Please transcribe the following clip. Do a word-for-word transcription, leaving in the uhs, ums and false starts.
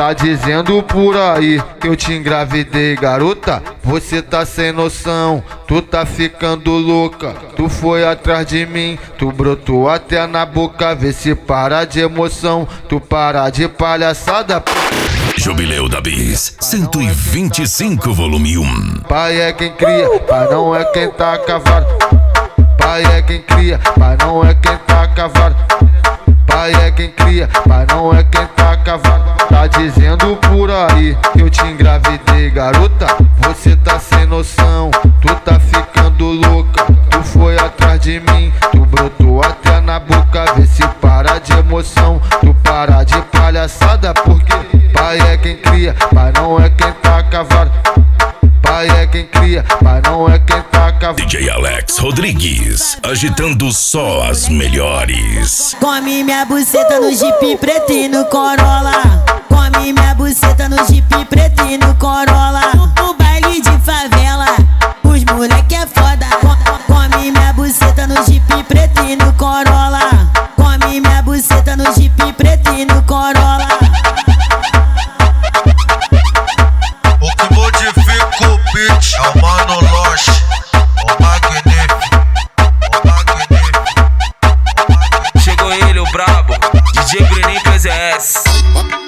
Tá dizendo por aí que eu te engravidei, garota? Você tá sem noção, tu tá ficando louca. Tu foi atrás de mim, tu brotou até na boca. Vê se para de emoção, tu para de palhaçada. Jubileu da Bis, cento e vinte e cinco, volume um. Pai é quem cria, pai não é quem tá cavado. Pai é quem cria, pai não é quem tá cavado. Pai é quem cria, pai não é quem tá cavado. Tá dizendo por aí que eu te engravidei, garota? Você tá sem noção, tu tá ficando louca. Tu foi atrás de mim, tu brotou até na boca. Vê se para de emoção, tu para de palhaçada. Porque pai é quem cria, pai não é quem tá cavado. Pai é quem cria, pai não é quem tá cavado. D J Alex Rodrigues, agitando só as melhores. Come minha buceta no Jeep preto e no Corolla. Come minha buceta no Jeep preto e no Corolla. No baile de favela, os moleque é foda. Come minha buceta no Jeep preto e no Corolla. Come minha buceta no Jeep preto e no Corolla. O que modifica o beat é o Mano Loche, o magnífico, o magnífico. Chegou ele, o brabo, D J Bruninho P Z S.